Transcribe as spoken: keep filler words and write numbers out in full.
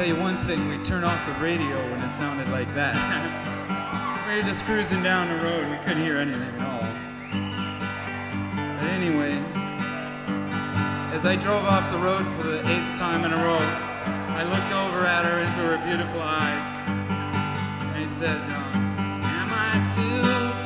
tell you one thing, we turned off the radio when it sounded like that. We were just cruising down the road, we couldn't hear anything at all. But anyway, as I drove off the road for the eighth time in a row, I looked over at her into her beautiful eyes, and I said, um, am I too